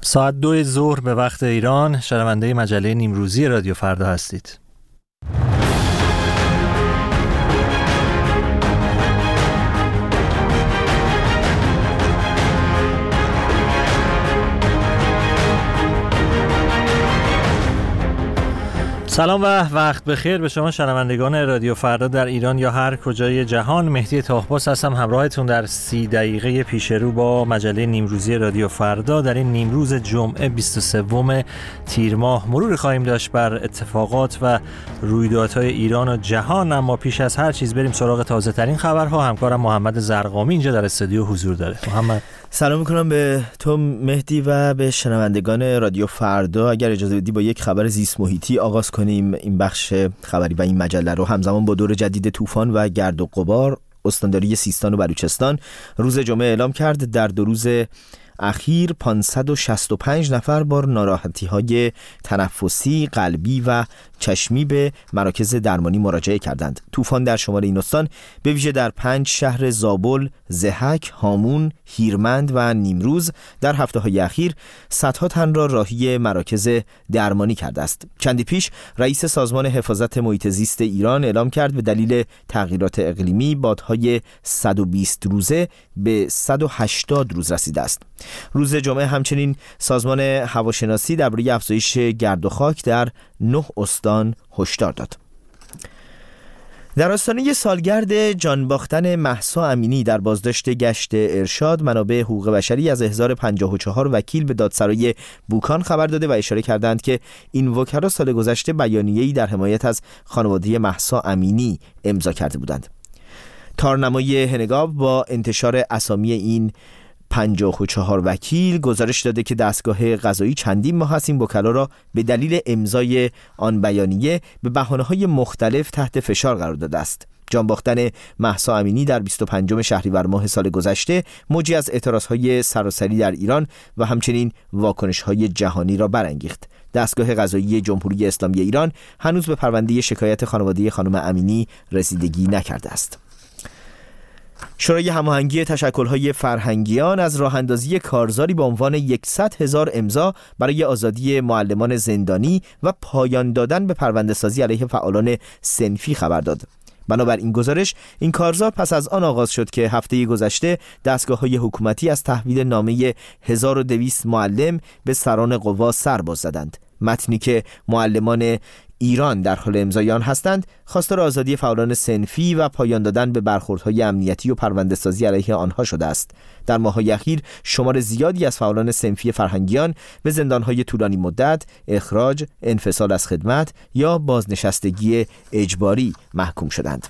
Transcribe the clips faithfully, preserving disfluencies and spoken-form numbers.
ساعت دو ظهر به وقت ایران، شنونده مجله نیمروزی رادیو فردا هستید. سلام و وقت بخیر به شما شنوندگان رادیو فردا در ایران یا هر کجای جهان. مهدی طاهباس هستم، همراهتون در سی دقیقه پیش رو با مجله نیمروزی رادیو فردا. در این نیمروز جمعه بیست و سوم تیر ماه مرور خواهیم داشت بر اتفاقات و رویدادهای ایران و جهان، اما پیش از هر چیز بریم سراغ تازه ترین خبرها. همکارم محمد زرقامی اینجا در استودیو حضور داره. محمد، سلام میکنم به تو مهدی و به شنوندگان رادیو فردا. اگر اجازه بدی با یک خبر زیست محیطی آغاز کنیم این بخش خبری و این مجله رو. همزمان با دور جدید طوفان و گرد و غبار، استانداری سیستان و بلوچستان روز جمعه اعلام کرد در دو روز اخیر پانصد و شصت و پنج نفر با ناراحتی‌های تنفسی، قلبی و چشمی به مراکز درمانی مراجعه کردند. طوفان در شمال این استان به ویژه در پنج شهر زابل، ضحک، هامون، هیرمند و نیمروز در هفته‌های اخیر صدها تن را راهی مراکز درمانی کرده است. چندی پیش رئیس سازمان حفاظت محیط زیست ایران اعلام کرد به دلیل تغییرات اقلیمی بادهای صد و بیست روزه به صد و هشتاد روز رسیده است. روز جمعه همچنین سازمان هواشناسی درباره افزایش گرد و خاک در نه استان هشدار داد. در آستانه سالگرد جان باختن مهسا امینی در بازداشت گشت ارشاد، منابع حقوق بشری از احضار پنجاه و چهار وکیل به دادسرای بوکان خبر داده و اشاره کردند که این وکلا سال گذشته بیانیه‌ای در حمایت از خانواده مهسا امینی امضا کرده بودند. تارنمای هنگاب با انتشار اسامی این پنجاه و چهار وکیل گزارش داده که دستگاه قضایی چندین ماه است این وکلا را به دلیل امضای آن بیانیه به بهانه‌های مختلف تحت فشار قرار داده است. جان باختن مهسا امینی در بیست و پنجم شهریور ماه سال گذشته موجی از اعتراضهای سراسری در ایران و همچنین واکنش‌های جهانی را برانگیخت. دستگاه قضایی جمهوری اسلامی ایران هنوز به پرونده شکایت خانواده خانم امینی رسیدگی نکرده است. شورای هماهنگی تشکل‌های فرهنگیان از راه‌اندازی کارزاری با عنوان صد هزار امضا برای آزادی معلمان زندانی و پایان دادن به پرونده‌سازی علیه فعالان صنفی خبر داد. بنابر این گزارش این کارزار پس از آن آغاز شد که هفته گذشته دستگاه‌های حکومتی از تحویل نامه هزار و دویست معلم به سران قوا سر باز زدند. متنی که معلمان ایران در حال امضای آن هستند خواستار آزادی فعالان صنفی و پایان دادن به برخوردهای امنیتی و پرونده‌سازی علیه آنها شده است. در ماه‌های اخیر شمار زیادی از فعالان صنفی فرهنگیان به زندان‌های طولانی مدت، اخراج، انفصال از خدمت یا بازنشستگی اجباری محکوم شدند.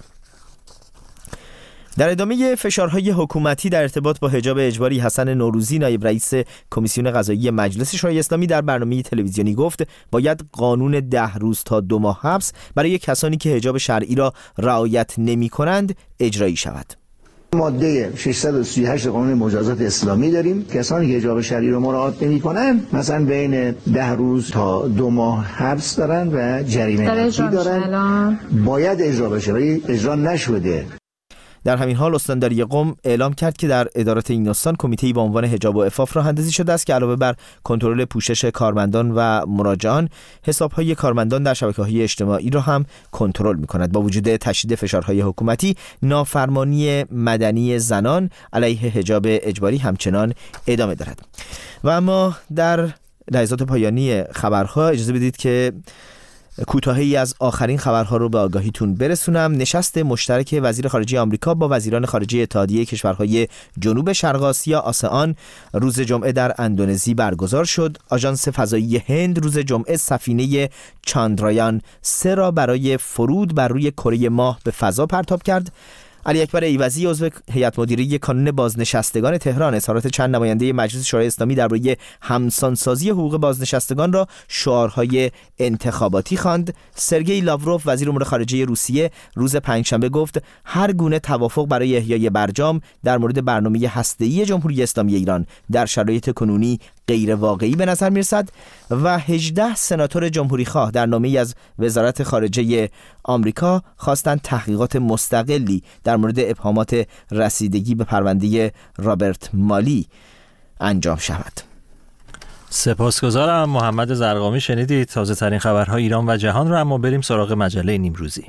در ادامه فشارهای حکومتی در ارتباط با حجاب اجباری، حسن نوروزی نایب رئیس کمیسیون قضایی مجلس شورای اسلامی در برنامه تلویزیونی گفت باید قانون ده روز تا دو ماه حبس برای کسانی که حجاب شرعی را رعایت نمی‌کنند اجرایی شود. ماده ششصد و سی و هشت قانون مجازات اسلامی داریم. کسانی که حجاب شرعی را مراعات نمی‌کنند مثلا بین ده روز تا دو ماه حبس دارن و جریمه نقدی دارن، باید اجرا بشه ولی اجرا نشده. در همین حال استانداری قم اعلام کرد که در ادارات این استان کمیته‌ای با عنوان حجاب و عفاف راه اندازی شده است که علاوه بر کنترل پوشش کارمندان و مراجعان، حساب‌های کارمندان در شبکه‌های اجتماعی را هم کنترل می‌کند. با وجود تشدید فشارهای حکومتی، نافرمانی مدنی زنان علیه حجاب اجباری همچنان ادامه دارد. و اما در لحظات پایانی خبرها اجازه بدید که کوتاهی از آخرین خبرها رو به آگاهیتون برسونم. نشست مشترک وزیر خارجه آمریکا با وزیران خارجه اتحادیه کشورهای جنوب شرق آسیا آسئان روز جمعه در اندونزی برگزار شد. آژانس فضایی هند روز جمعه سفینه چاندرایان سه را برای فرود بر روی کره ماه به فضا پرتاب کرد. علی اکبر ایوزی عضو هیئت مدیره کانون بازنشستگان تهران اظهارات چند نماینده مجلس شورای اسلامی درباره همسانسازی حقوق بازنشستگان را شعارهای انتخاباتی خواند. سرگئی لاوروف وزیر امور خارجه روسیه روز پنجشنبه گفت هر گونه توافق برای احیای برجام در مورد برنامه هسته‌ای جمهوری اسلامی ایران در شرایط کنونی غیر واقعی به نظر میرسد و هجده سناتور جمهوری خواه در نامه‌ای از وزارت خارجه آمریکا خواستند تحقیقات مستقلی در مورد ابهامات رسیدگی به پرونده رابرت مالی انجام شود. سپاسگزارم. محمد زرقامی شنیدید تازه ترین خبرهای ایران و جهان رو. اما بریم سراغ مجله نیمروزی.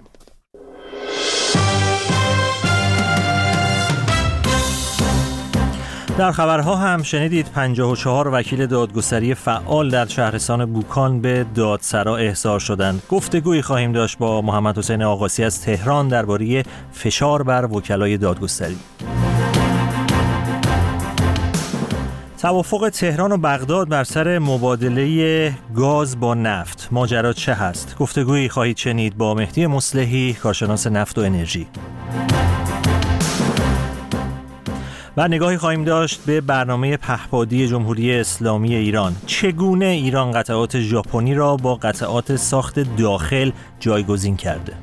در خبرها هم شنیدید پنجاه و چهار وکیل دادگستری فعال در شهرستان بوکان به دادسرا احضار شدند. گفتگویی خواهیم داشت با محمد حسین آقاسی از تهران درباره فشار بر وکلای دادگستری. توافق تهران و بغداد بر سر مبادله گاز با نفت، ماجرا چه هست؟ گفتگویی خواهید شنید با مهدی مصلحی، کارشناس نفت و انرژی. و نگاهی خواهیم داشت به برنامه پهپادی جمهوری اسلامی ایران. چگونه ایران قطعات ژاپنی را با قطعات ساخت داخل جایگزین کرده؟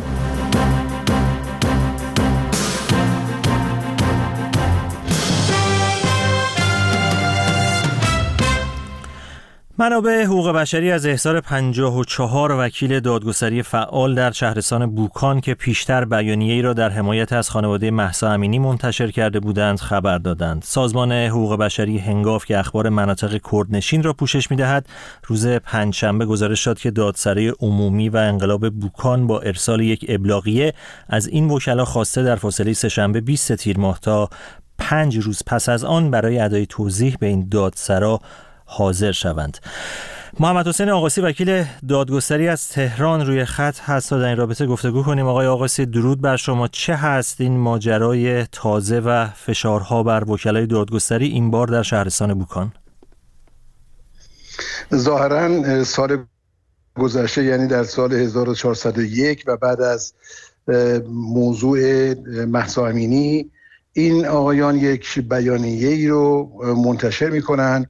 منابع حقوق بشری از احضار پنجاه و چهار وکیل دادگستری فعال در شهرستان بوکان که پیشتر بیانیه‌ای را در حمایت از خانواده مهسا امینی منتشر کرده بودند خبر دادند. سازمان حقوق بشری هنگاف که اخبار مناطق کردنشین را پوشش می‌دهد، روز پنجشنبه گزارش داد که دادسرای عمومی و انقلاب بوکان با ارسال یک ابلاغیه از این وکلا خواسته در فاصله سه‌شنبه بیست تیر ماه تا پنج روز پس از آن برای ادای توضیح به این دادسرا حاضر شوند. محمد حسین آقاسی وکیل دادگستری از تهران روی خط هست تا در این رابطه گفتگو کنیم. آقای آقاسی درود بر شما. چه هست این ماجرای تازه و فشارها بر وکلای دادگستری این بار در شهرستان بوکان؟ ظاهرا سال گذشته، یعنی در سال هزار و چهارصد و یک و بعد از موضوع مهسا امینی، این آقایان یک بیانیه‌ای رو منتشر می‌کنن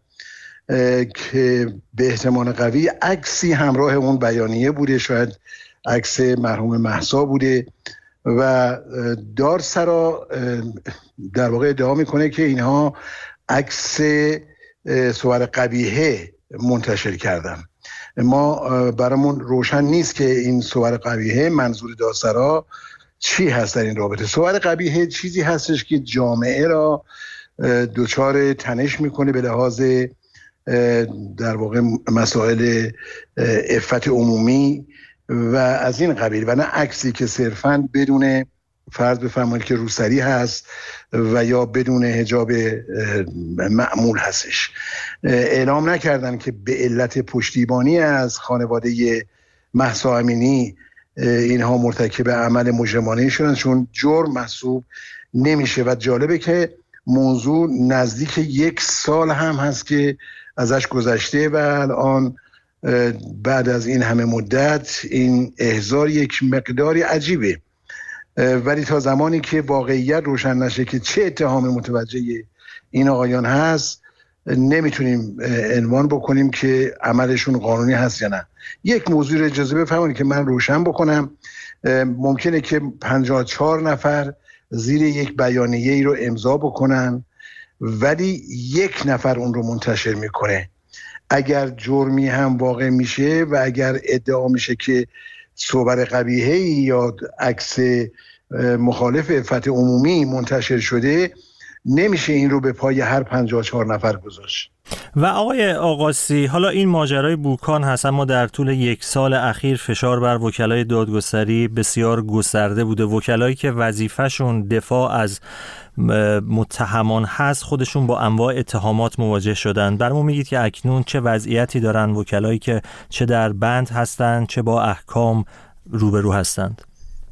که به احتمال قوی عکسی همراه اون بیانیه بوده، شاید عکس مرحوم مهسا بوده و دادسرا در واقع ادعا میکنه که اینها عکس صور قبیحه منتشر کردن. ما برامون روشن نیست که این صور قبیحه منظور دادسرا چی هست در این رابطه. صور قبیحه چیزی هستش که جامعه را دچار تنش میکنه به لحاظ در واقع مسائل عفت عمومی و از این قبیل، و نه عکسی که صرفاً بدون فرض بفرمایید که روسری هست و یا بدون حجاب معمول هستش. اعلام نکردن که به علت پشتیبانی از خانواده مهسا امینی اینها مرتکب عمل مجرمانه شدن، چون جرم محسوب نمیشه. و جالبه که موضوع نزدیک یک سال هم هست که ازش گذشته و الان بعد از این همه مدت این احضار یک مقداری عجیبه، ولی تا زمانی که واقعیت روشن نشه که چه اتهام متوجه این آقایان هست نمیتونیم عنوان بکنیم که عملشون قانونی هست یا نه. یک موضوع رو اجازه بفرمایید که من روشن بکنم. ممکنه که پنجاه و چهار نفر زیر یک بیانیه ای رو امضا بکنن ولی یک نفر اون رو منتشر میکنه. اگر جرمی هم واقع میشه و اگر ادعا میشه که صور قبیحه‌ای یا عکس مخالف عفت عمومی منتشر شده، نمیشه این رو به پای هر پنجاه و چهار نفر گذاشت. و آقای آقاسی، حالا این ماجرای بوکان هست، اما در طول یک سال اخیر فشار بر وکلای دادگستری بسیار گسترده بوده. وکلایی که وظیفه‌شون دفاع از متهمان هست خودشون با انواع اتهامات مواجه شدن. برامون میگید که اکنون چه وضعیتی دارن وکلایی که چه در بند هستند چه با احکام روبرو هستند؟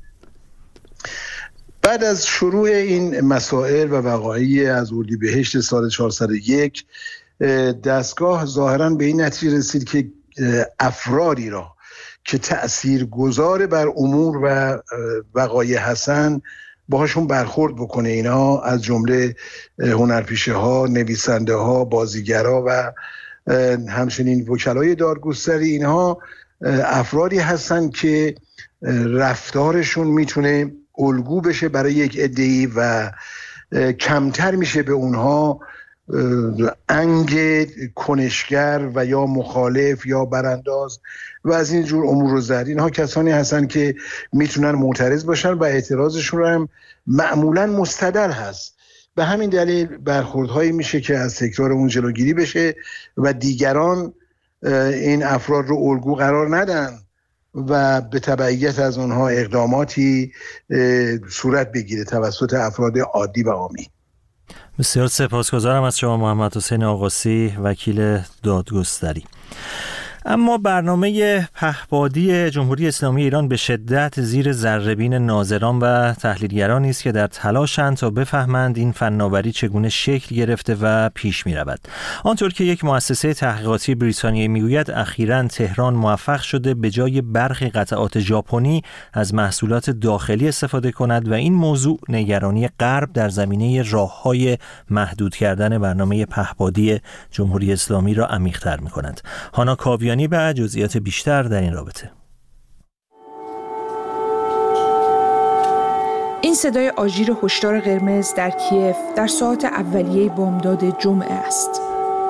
بعد از شروع این مسائل و وقایع از اردیبهشت سال چهارصد و یک، دستگاه ظاهراً به این نتیجه رسید که افرادی را که تأثیرگذار بر امور و وقایع هستند باهاشون برخورد بکنه. اینا از جمله هنرپیشه ها، نویسنده ها، بازیگرها و همچنین وکلای دادگستری، اینها افرادی هستن که رفتارشون میتونه الگو بشه برای یک عده‌ای و کمتر میشه به اونها انگ کنشگر و یا مخالف یا برانداز و از این جور امور رو زد. اینها کسانی هستن که میتونن معترض باشن و اعتراضشون رو هم معمولا مستدل هست. به همین دلیل برخوردهایی میشه که از تکرار اون جلوگیری بشه و دیگران این افراد رو الگو قرار ندن و به تبعیت از اونها اقداماتی صورت بگیره توسط افراد عادی و عامی. بسیار سپاسگزارم از شما محمد حسین آقاسی، وکیل دادگستری. اما برنامه پهپادی جمهوری اسلامی ایران به شدت زیر ذره‌بین ناظران و تحلیلگرانی است که در تلاشند تا بفهمند این فناوری چگونه شکل گرفته و پیش می‌رود. آنطور که یک مؤسسه تحقیقاتی بریتانیایی میگوید اخیراً تهران موفق شده به جای برخی قطعات ژاپنی از محصولات داخلی استفاده کند و این موضوع نگرانی غرب در زمینه راه‌های محدود کردن برنامه پهپادی جمهوری اسلامی را عمیق‌تر می‌کند. هانا کاویانی به جزئیات بیشتر در این رابطه. این صدای آژیر هشدار قرمز در کیف در ساعات اولیه بامداد جمعه است.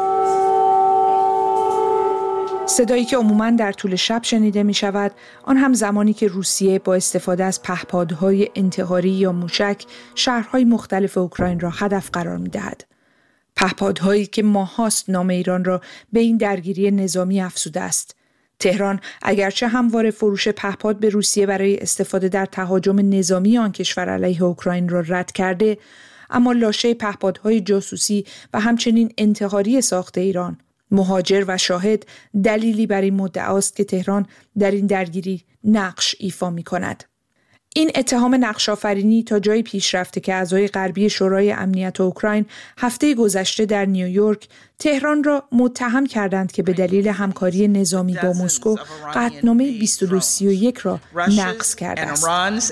صدایی که عموماً در طول شب شنیده می شود، آن هم زمانی که روسیه با استفاده از پهپادهای انتحاری یا موشک شهرهای مختلف اوکراین را هدف قرار می دهد. پهپادهایی که ماهاست نام ایران را به این درگیری نظامی افزوده است. تهران اگرچه همواره فروش پهپاد به روسیه برای استفاده در تهاجم نظامی آن کشور علیه اوکراین را رد کرده، اما لاشه پهپادهای جاسوسی و همچنین انتحاری ساخت ایران، مهاجر و شاهد دلیلی بر این مدعاست که تهران در این درگیری نقش ایفا می کند. این اتهام نقش‌آفرینی تا جایی پیش رفته که اعضای غربی شورای امنیت اوکراین هفته گذشته در نیویورک تهران را متهم کردند که به دلیل همکاری نظامی با مسکو قطعنامه بیست و دو سی و یک را نقض کرده است.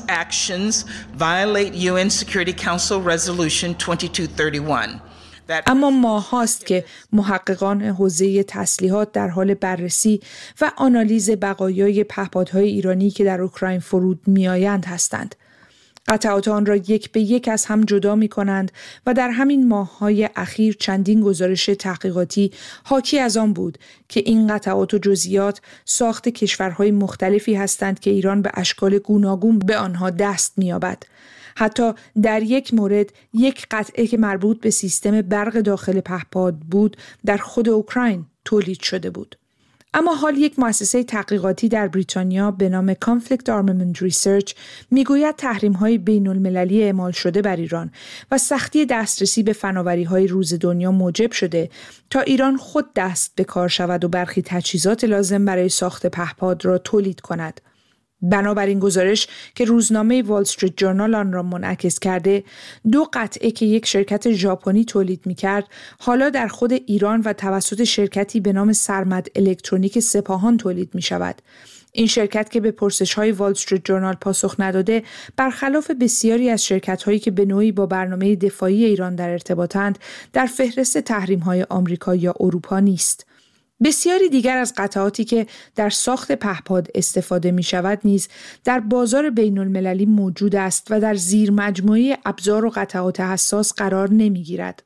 اما ماه هاست که محققان حوزه تسلیحات در حال بررسی و آنالیز بقایای پهپادهای ایرانی که در اوکراین فرود میآیند هستند. قطعات آن را یک به یک از هم جدا می کنند و در همین ماه‌های اخیر چندین گزارش تحقیقاتی حاکی از آن بود که این قطعات و جزئیات ساخت کشورهای مختلفی هستند که ایران به اشکال گوناگون به آنها دست می‌یابد. حتی در یک مورد یک قطعه که مربوط به سیستم برق داخل پهپاد بود در خود اوکراین تولید شده بود. اما حال یک مؤسسه تحقیقاتی در بریتانیا به نام Conflict Armament Research میگوید تحریم‌های بین‌المللی اعمال شده بر ایران و سختی دسترسی به فناوری‌های روز دنیا موجب شده تا ایران خود دست به کار شود و برخی تجهیزات لازم برای ساخت پهپاد را تولید کند. بنابراین گزارش که روزنامه وال استریت جورنال آن را منعکس کرده، دو قطعه که یک شرکت ژاپنی تولید می‌کرد، حالا در خود ایران و توسط شرکتی به نام سرمد الکترونیک سپاهان تولید می‌شود. این شرکت که به پرسش‌های وال استریت جورنال پاسخ نداده، برخلاف بسیاری از شرکت‌هایی که به نوعی با برنامه دفاعی ایران در ارتباطند، در فهرست تحریم‌های آمریکا یا اروپا نیست. بسیاری دیگر از قطعاتی که در ساخت پهپاد استفاده می شود نیز در بازار بین المللی موجود است و در زیر مجموعه ابزار و قطعات حساس قرار نمی گیرد.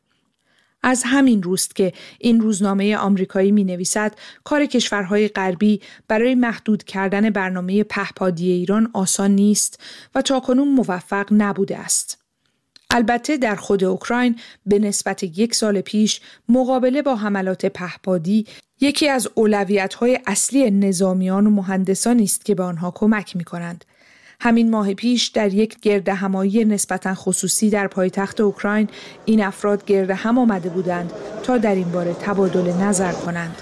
از همین روست که این روزنامه آمریکایی می نویسد کار کشورهای غربی برای محدود کردن برنامه پهپادی ایران آسان نیست و تاکنون موفق نبوده است. البته در خود اوکراین به نسبت یک سال پیش مقابله با حملات پهپادی یکی از اولویت‌های اصلی نظامیان و مهندسانی است که به آنها کمک می‌کنند. همین ماه پیش در یک گردهمایی نسبتاً خصوصی در پایتخت اوکراین این افراد گرد هم آمده بودند تا در این باره تبادل نظر کنند.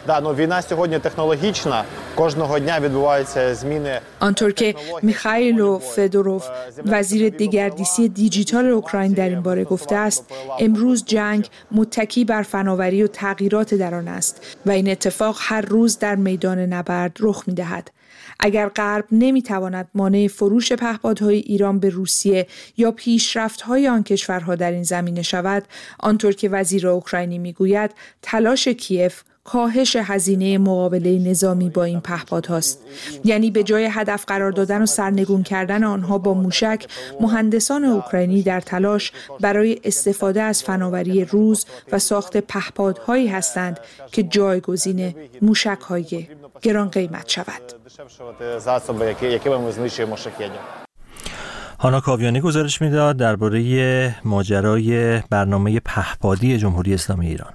آنطور که میخائیل فدوروف وزیر دگردیسی دیجیتال اوکراین در این باره گفته است، امروز جنگ متکی بر فناوری و تغییرات در آن است و این اتفاق هر روز در میدان نبرد رخ می‌دهد. اگر غرب نمیتواند مانع فروش پهپادهای ایران به روسیه یا پیشرفت‌های آن کشورها در این زمینه شود، آنطور که وزیر اوکراینی میگوید، تلاش کیف کاهش هزینه مقابله نظامی با این پهپادهاست. یعنی به جای هدف قرار دادن و سرنگون کردن آنها با موشک، مهندسان اوکراینی در تلاش برای استفاده از فناوری روز و ساخت پهپادهایی هستند که جایگزین موشک‌های گران قیمت شود. هانا کاویانی گزارش میداد درباره ماجرای برنامه پهپادی جمهوری اسلامی ایران.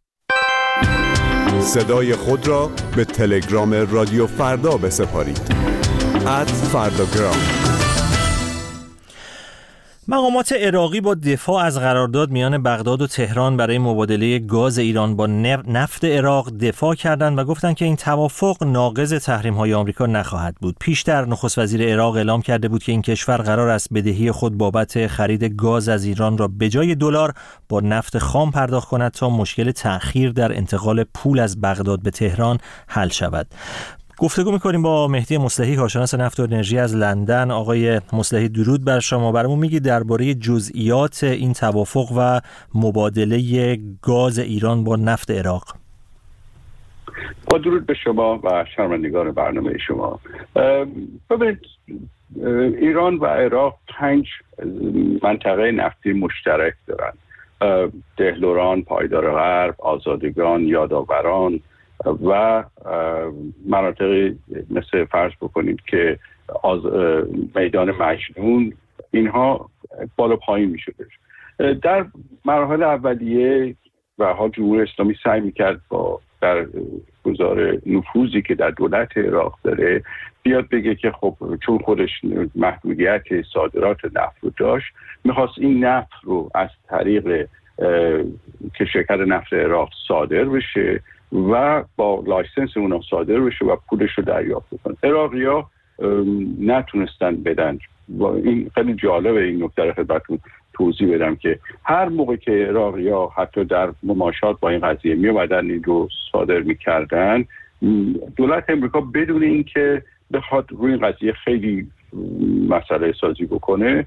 صدای خود را به تلگرام رادیو فردا بسپارید. ات فرداگرام. مقامات عراقی با دفاع از قرارداد میان بغداد و تهران برای مبادله گاز ایران با نفت عراق دفاع کردند و گفتند که این توافق ناقض تحریم‌های آمریکا نخواهد بود. پیشتر نخست وزیر عراق اعلام کرده بود که این کشور قرار است بدهی خود بابت خرید گاز از ایران را به جای دلار با نفت خام پرداخت کند تا مشکل تأخیر در انتقال پول از بغداد به تهران حل شود. گفتگو می‌کنیم با مهدی مصلحی، کارشناس نفت و انرژی از لندن. آقای مصلحی درود بر شما. برامون میگید درباره جزئیات این توافق و مبادله گاز ایران با نفت عراق. با درود به شما و شنوندگان برنامه شما. ببینید، ایران و عراق پنج منطقه نفتی مشترک دارن: دهلوران، پایدار غرب، آزادگان، یادآوران و مناطقی مثل فرض بکنید که آز... میدان مجنون. اینها بالا پایین می شده. در مراحل اولیه و ها جمهوری اسلامی سعی میکرد با در گذار نفوذی که در دولت عراق داره بیاد بگه که خب چون خودش محدودیت صادرات نفت رو داشت، میخواست این نفت رو از طریق که شرکت نفت عراق صادر بشه و با لایسنس اونها صادر بشه و پولش رو دریافت کنن. عراقی‌ها نتونستن بدن. و این خیلی جالبه این نکته رو خدمتتون توضیح بدم که هر موقع که عراقی‌ها حتی در مماشات با این قضیه می اومدن این رو صادر می‌کردن، دولت امریکا بدون اینکه بخواد روی این قضیه خیلی مسئله سازی بکنه،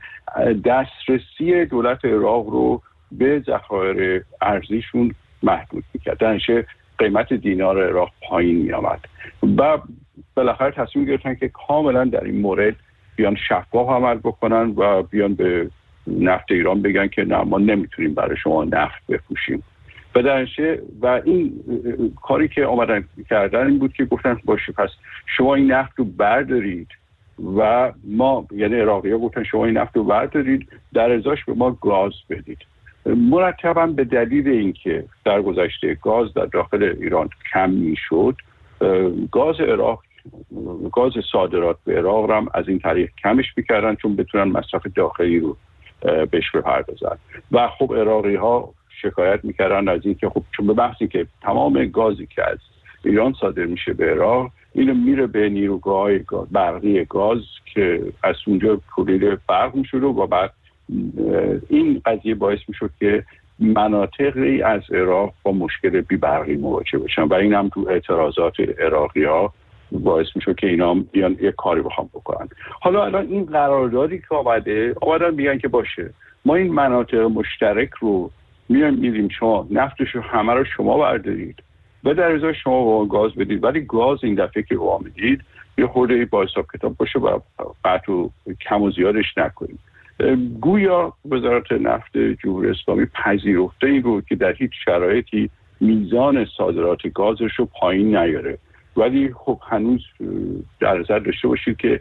دسترسی دولت عراق رو به ذخایر ارزیشون محدود می‌کرد. درنچه قیمت دینار عراق پایین می آمد و بالاخره تصمیم گرفتن که کاملا در این مورد بیان شفاف عمل بکنن و بیان به نفت ایران بگن که نه، ما نمیتونیم برای شما نفت بفروشیم. و درنچه و این کاری که آمدن کردن این بود که گفتن باشه پس شما این نفت رو بردارید و ما، یعنی عراقی ها گفتن شما این نفت رو بردارید، در ازاش به ما گاز بدید. مرتبا به دلیل اینکه در گذشته گاز در داخل ایران کم میشد، گاز عراق گاز صادرات به عراق هم از این طریق کمش میکردن چون بتونن مصرف داخلی رو بهش بپردازن. و خب عراقی ها شکایت میکردن از اینکه خب چون به بحثی که تمام گازی که از ایران صادر میشه به عراق، اینو میره به نیروگاه برقی گاز که از اونجا تولید برق میشد و بعد این قضیه باعث میشد که مناطقی از عراق با مشکل بی برقی مواجه بشن و این هم تو اعتراضات عراقی ها باعث میشد که اینا بیان یک کاری بخوام بکنن. حالا الان این قراردادی که آمده آمدن میگن که باشه ما این مناطق مشترک رو میایم میدیم، شما نفتش رو همه رو شما بردارید و در ازای شما با گاز بدید، ولی گاز این دفعه که با میدید یه خورده با حساب کتاب باشه و قطع و کم و زیادش نکنید. گویا وزارت نفت جمهوری اسلامی پذیرفته این رو که در هیچ شرایطی میزان صادرات گازش رو پایین نیاره، ولی خب هنوز در نظر داشته باشید که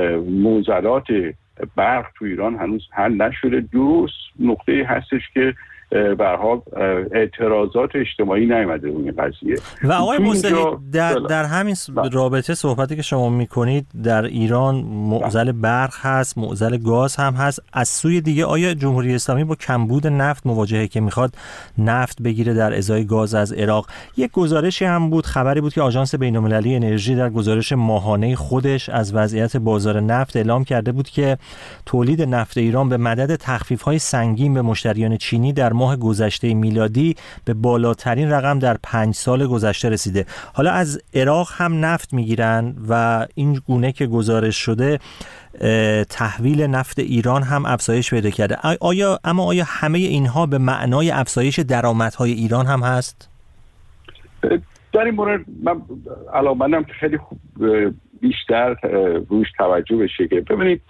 معضلات برق تو ایران هنوز حل نشده. درست نقطه هستش که به هر حال اعتراضات اجتماعی نیامده روی قضیه. و آقای مصلحی در در همین رابطه صحبتی که شما میکنید، در ایران معضل برق هست، معضل گاز هم هست. از سوی دیگه آیا جمهوری اسلامی با کمبود نفت مواجهه که میخواد نفت بگیره در ازای گاز از عراق؟ یک گزارشی هم بود، خبری بود که آژانس بین‌المللی انرژی در گزارش ماهانه خودش از وضعیت بازار نفت اعلام کرده بود که تولید نفت ایران به مدد تخفیف‌های سنگین به مشتریان چینی در ماه گذشته میلادی به بالاترین رقم در پنج سال گذشته رسیده. حالا از عراق هم نفت میگیرن و این گونه که گزارش شده تحویل نفت ایران هم افزایش پیدا کرده. آیا اما آیا همه اینها به معنای افزایش درآمدهای ایران هم هست؟ در این مورد من علاقه‌مندم که خیلی خوب بیشتر روش توجه بشه که ببینید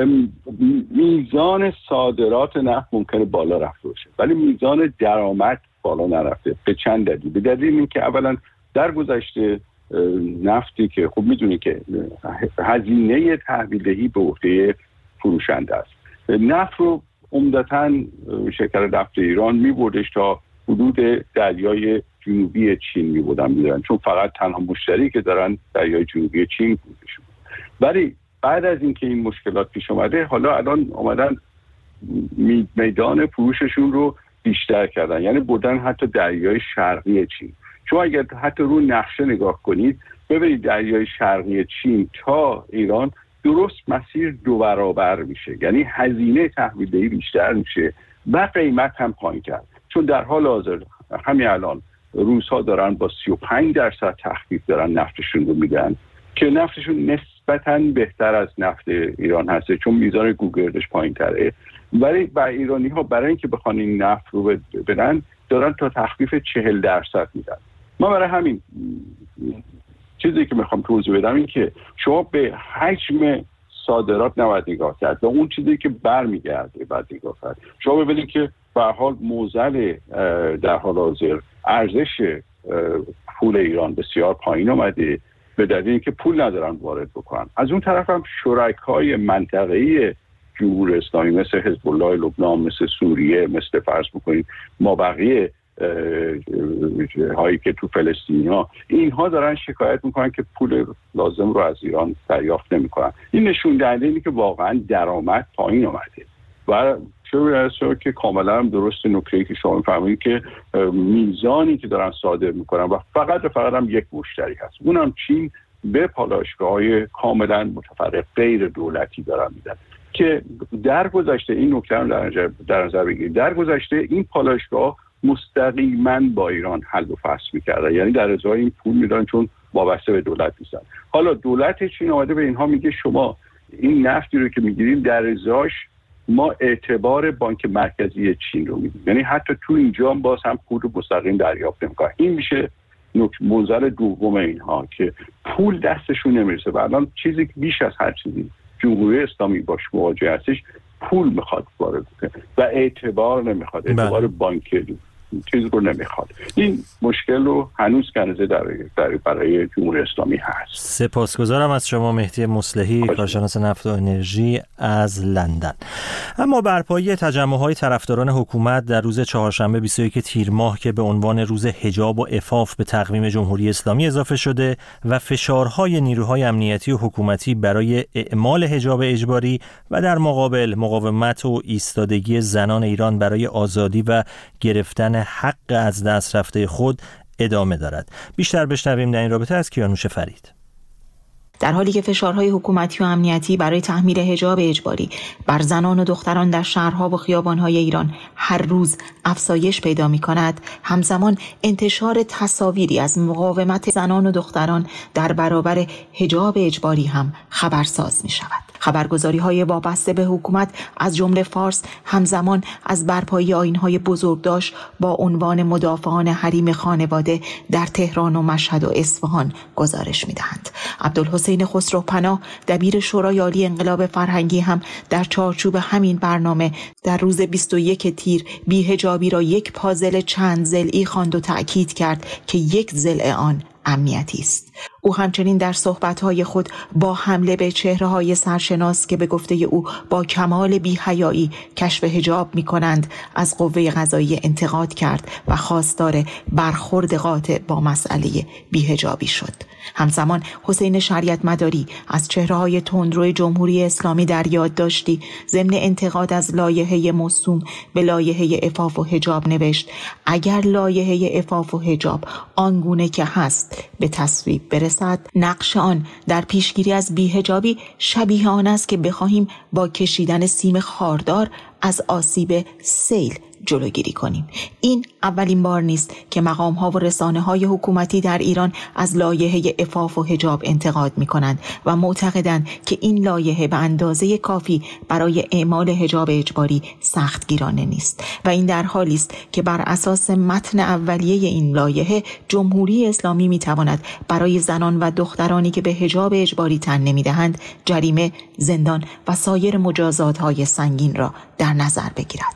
میزان صادرات نفت ممکنه بالا رفته باشه ولی میزان درآمد بالا نرفته. به چند دلیل. به دلیل اینکه اولا در گذشته نفتی که خب میدونی که هزینه تحویل دهی به عهده فروشنده است نفت رو عمدتاً شرکت نفت ایران می‌بردش تا حدود دریای جنوبی چین می‌بردن می‌دارن، چون فقط تنها مشتری که دارن دریای جنوبی چین بودشون. ولی بعد از اینکه این مشکلات پیش اومده، حالا الان اومدن میدان فروششون رو بیشتر کردن، یعنی بردن حتی دریای شرقی چین. شما اگر حتی رو نقشه نگاه کنید ببینید دریای شرقی چین تا ایران درست مسیر دو برابر میشه، یعنی هزینه تحویلدهی بیشتر میشه و قیمت هم پایین‌تر، چون در حال حاضر همین الان روس‌ها دارن با سی و پنج درصد تخفیف دارن نفتشون رو میدن که نفتشون نسبتاً بهتر از نفت ایران هسته، چون میزان گوگردش پایین‌تره. ولی با ایرانی ها برای اینکه بخوان این نفت رو بدن دارن تا تخفیف چهل درصد میدن. ما برای همین چیزی که میخوام توضیح بدم این که شما به حجم صادرات نباید نگاه کرد، به اون چیزی که برمیگرده باید نگاه کرد. شما ببینید که به هر حال موزل در حال حاضر ارزش پول ایران بسیار پایین اومده به دلیل اینکه پول ندارن وارد بکنن. از اون طرف هم شرکای منطقه‌ای جمهوری اسلامی مثل حزب الله لبنان، مثل سوریه، مثل فرض بکنید ما بقیه هایی که تو فلسطین ها، اینها دارن شکایت میکنن که پول لازم رو از ایران دریافت نمیکنن. این نشون دهنده اینه که واقعا درآمد پایین اومده و چه که کاملا هم درست نکته‌ای که شما می‌فرمایید که میزانی که دارن صادر میکنن و فقط و فقط هم یک مشتری هست، اونم چین، به پالایشگاه‌های کاملا متفرق غیر دولتی دارن میدن که در گذشته این نکته هم در نظر بگیرید، در گذشته این پالایشگاه مستقیما با ایران حل و فصل می‌کردن، یعنی در ازای این پول میدن چون وابسته به دولت نیستن. حالا دولت چین اومده به اینها میگه شما این نفتی رو که میگیرین در ازاش ما اعتبار بانک مرکزی چین رو میدیم، یعنی حتی تو اینجا هم باز هم پول رو مستقیم دریافت نمی‌کنن. این میشه منزل دوم اینها که پول دستشون نمیرسه و الان چیزی که بیش از هر چیزی جمهوری اسلامی باش مواجه هستش پول میخواد وارد کنه و اعتبار نمیخواد، اعتبار بانکی چیزی رو نمیخواد. این مشکل رو هنوز کنزه در, در برای جمهوری اسلامی هست. سپاسگزارم از شما مهدی مصلحی، کارشناس نفت و انرژی از لندن. اما برپایی تجمع‌های طرفداران حکومت در روز چهارشنبه بیست و یک تیر ماه که به عنوان روز حجاب و عفاف به تقویم جمهوری اسلامی اضافه شده و فشارهای نیروهای امنیتی و حکومتی برای اعمال حجاب اجباری و در مقابل مقاومت و ایستادگی زنان ایران برای آزادی و گرفتن حق از دست رفته خود ادامه دارد. بیشتر بشنویم در این رابطه از کیانوش فرید. در حالی که فشارهای حکومتی و امنیتی برای تحمیل حجاب اجباری بر زنان و دختران در شهرها و خیابانهای ایران هر روز افزایش پیدا می‌کند، همزمان انتشار تصاویری از مقاومت زنان و دختران در برابر حجاب اجباری هم خبرساز می‌شود. خبرگزاری‌های وابسته به حکومت از جمله فارس همزمان از برپایی آیین‌های بزرگداشت با عنوان مدافعان حریم خانواده در تهران و مشهد و اصفهان گزارش می‌دهند. عبدالحسین خسروپناه دبیر شورای عالی انقلاب فرهنگی هم در چارچوب همین برنامه در روز بیست و یک تیر بی‌حجابی را یک پازل چند ضلعی خواند و تأکید کرد که یک ضلع آن امنیتی است. او همچنین در صحبت‌های خود با حمله به چهره‌های سرشناس که به گفته او با کمال بی‌حیایی کشف حجاب می‌کنند از قوه قضاییه انتقاد کرد و خواستار برخورد قاطع با مسئله بی‌حجابی شد. همزمان حسین شریعت مداری از چهره‌های تندرو جمهوری اسلامی در یاد داشتی ضمن انتقاد از لایحه موسوم به لایحه عفاف و حجاب نوشت: اگر لایحه عفاف و حجاب آنگونه که هست به تصویب برسد، نقش آن در پیشگیری از بی‌حجابی شبیه آن است که بخواهیم با کشیدن سیم خاردار از آسیب سیل جلوگیری کنیم. این اولین بار نیست که مقام‌ها و رسانه‌های حکومتی در ایران از لایحه عفاف و حجاب انتقاد می‌کنند و معتقدند که این لایحه به اندازه کافی برای اعمال حجاب اجباری سختگیرانه نیست و این در حالی است که بر اساس متن اولیه این لایحه جمهوری اسلامی می‌تواند برای زنان و دخترانی که به حجاب اجباری تن نمی‌دهند جریمه، زندان و سایر مجازات‌های سنگین را در نظر بگیرد.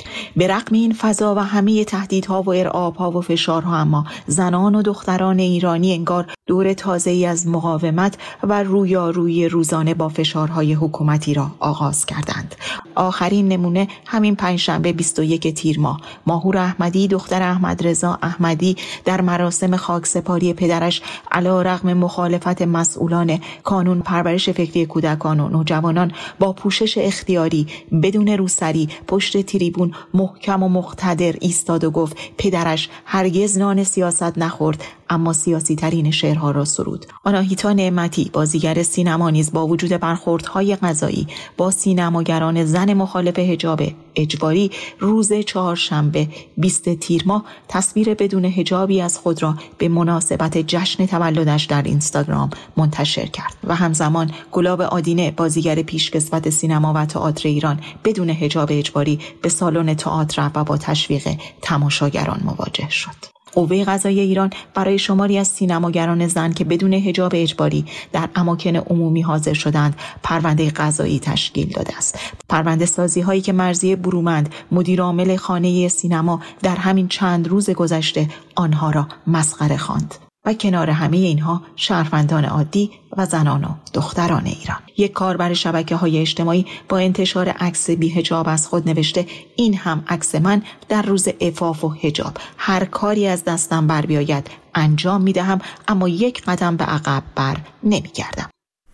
به رغم این فضا و همه تهدیدها و ارعابها و فشارها، اما زنان و دختران ایرانی انگار دور تازه‌ای از مقاومت و رویارویی روزانه با فشارهای حکومتی را آغاز کردند. آخرین نمونه همین پنجشنبه بیست و یک تیر ماه، ماهور احمدی دختر احمد رضا احمدی در مراسم خاکسپاری پدرش علیرغم مخالفت مسئولان کانون پرورش فکری کودکان و نوجوانان با پوشش اختیاری بدون روسری پشت تریبون محکم و مقتدر ایستاد و گفت پدرش هرگز نان سیاست نخورد اما سیاسی ترین شعرها را سرود. آناهیتا نعمتی بازیگر سینما نیز با وجود برخوردهای قضایی با سینماگران زن مخالف حجاب اجباری روز چهارشنبه بیست تیر ماه تصویر بدون حجابی از خود را به مناسبت جشن تولدش در اینستاگرام منتشر کرد و همزمان گلاب آدینه بازیگر پیشکسوت سینما و تئاتر ایران بدون حجاب اجباری به سالن تئاتر رفت و با تشویق تماشاگران مواجه شد. قوه قضاییه ایران برای شماری از سینماگران زن که بدون حجاب اجباری در اماکن عمومی حاضر شدند پرونده قضایی تشکیل داده است. پرونده سازی هایی که مرضیه برومند مدیر عامل خانه سینما در همین چند روز گذشته آنها را مسخره خواند. و کنار همه اینها شهروندان عادی و زنان و دختران ایران. یک کاربر شبکه‌های اجتماعی با انتشار عکس بی حجاب از خود نوشته این هم عکس من در روز عفاف و حجاب. هر کاری از دستم بر بیاید انجام میدهم اما یک قدم به عقب بر نمیگردم.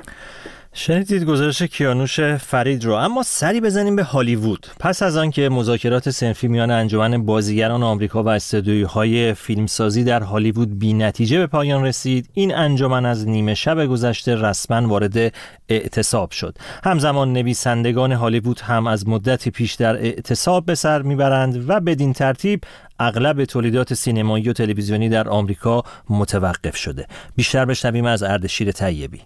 شنیدید گزارش کیانوش فرید رو. اما سری بزنیم به هالیوود. پس از آن که مذاکرات صنفی میان انجمن بازیگران آمریکا و استودیوهای فیلمسازی در هالیوود بی نتیجه به پایان رسید، این انجمن از نیمه شب گذشته رسما وارد اعتصاب شد. همزمان نویسندگان هالیوود هم از مدتی پیش در اعتصاب به سر میبرند و بدین ترتیب اغلب تولیدات سینمایی و تلویزیونی در آمریکا متوقف شده. بیشتر بشنویم از اردشیر طیبی.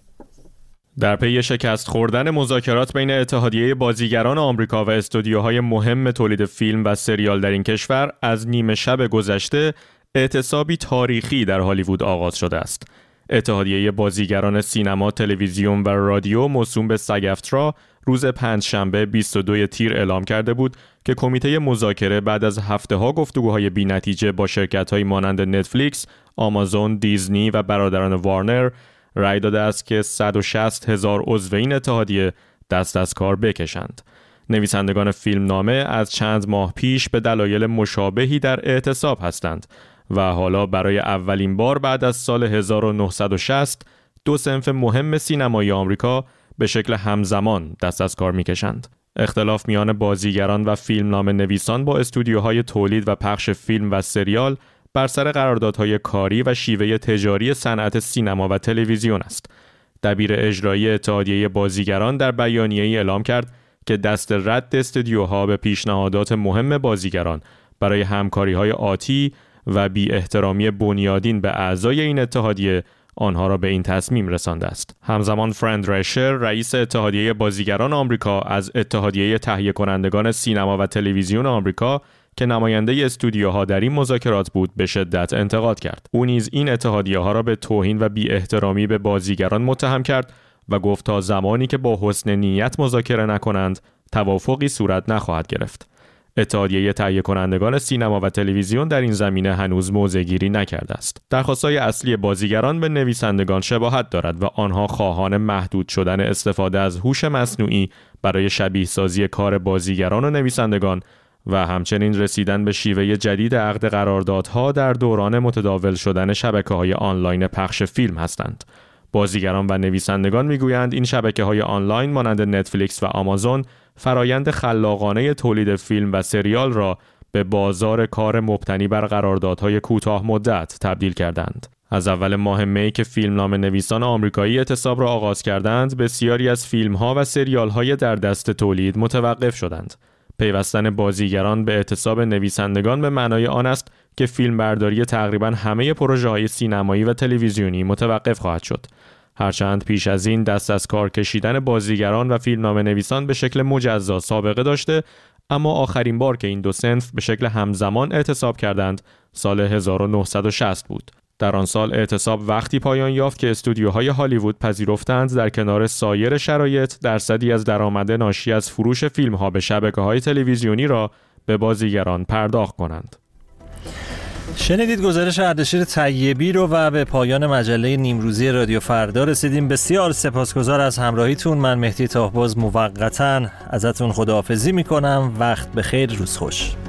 در پی شکست خوردن مذاکرات بین اتحادیه بازیگران آمریکا و استودیوهای مهم تولید فیلم و سریال در این کشور، از نیمه شب گذشته اعتصابی تاریخی در هالیوود آغاز شده است. اتحادیه بازیگران سینما، تلویزیون و رادیو موسوم به ساگ-افترا روز پنجشنبه بیست و دو تیر اعلام کرده بود که کمیته مذاکره بعد از هفته‌ها گفتگوهای بی‌نتیجه با شرکت‌های مانند نتفلیکس، آمازون، دیزنی و برادران وارنر رأی داده است که صد و شصت هزار عضو این اتحادیه دست از کار بکشند. نویسندگان فیلمنامه از چند ماه پیش به دلایل مشابهی در اعتصاب هستند و حالا برای اولین بار بعد از سال هزار و نهصد و شصت دو صنف مهم سینمای آمریکا به شکل همزمان دست از کار میکشند. اختلاف میان بازیگران و فیلمنامه نویسان با استودیوهای تولید و پخش فیلم و سریال بر سر قراردادهای کاری و شیوه تجاری صنعت سینما و تلویزیون است. دبیر اجرایی اتحادیه بازیگران در بیانیه‌ای اعلام کرد که دست رد استودیوها به پیشنهادات مهم بازیگران برای همکاری‌های آتی و بی احترامی بنیادین به اعضای این اتحادیه آنها را به این تصمیم رسانده است. همزمان فرند رشر، رئیس اتحادیه بازیگران آمریکا، از اتحادیه تهیه کنندگان سینما و تلویزیون آمریکا که نماینده استودیوها در این مذاکرات بود به شدت انتقاد کرد. او نیز این اتحادیه‌ها را به توهین و بی احترامی به بازیگران متهم کرد و گفت تا زمانی که با حسن نیت مذاکره نکنند توافقی صورت نخواهد گرفت. اتحادیه تهیه کنندگان سینما و تلویزیون در این زمینه هنوز موضع‌گیری نکرده است. درخواست‌های اصلی بازیگران به نویسندگان شباهت دارد و آنها خواهان محدود شدن استفاده از هوش مصنوعی برای شبیه سازی کار بازیگران و نویسندگان و همچنین رسیدن به شیوه جدید عقد قراردادها در دوران متداول شدن شبکه‌های آنلاین پخش فیلم هستند. بازیگران و نویسندگان میگویند این شبکه‌های آنلاین مانند نتفلیکس و آمازون فرایند خلاقانه تولید فیلم و سریال را به بازار کار مبتنی بر قراردادهای کوتاه مدت تبدیل کردند. از اول ماه می که فیلمنامه نویسان آمریکایی اعتصاب را آغاز کردند، بسیاری از فیلم‌ها و سریال‌های در دست تولید متوقف شدند. پیوستن بازیگران به اعتصاب نویسندگان به معنای آن است که فیلمبرداری تقریباً همه پروژه‌های سینمایی و تلویزیونی متوقف خواهد شد. هرچند پیش از این دست از کار کشیدن بازیگران و فیلمنامه نویسان به شکل مجزا سابقه داشته، اما آخرین بار که این دو صنف به شکل همزمان اعتصاب کردند سال هزار و نهصد و شصت بود. در آن سال اعتصاب وقتی پایان یافت که استودیوهای هالیوود پذیرفتند در کنار سایر شرایط درصدی از درآمد ناشی از فروش فیلم‌ها به شبکه‌های تلویزیونی را به بازیگران پرداخت کنند. شنیدید گزارش اردشیر طیبی رو و به پایان مجله نیمروزی رادیو فردا رسیدیم. بسیار سپاسگزار از همراهیتون. من مهدی طاهباز موقتا ازتون خداحافظی میکنم. وقت بخیر، روز خوش.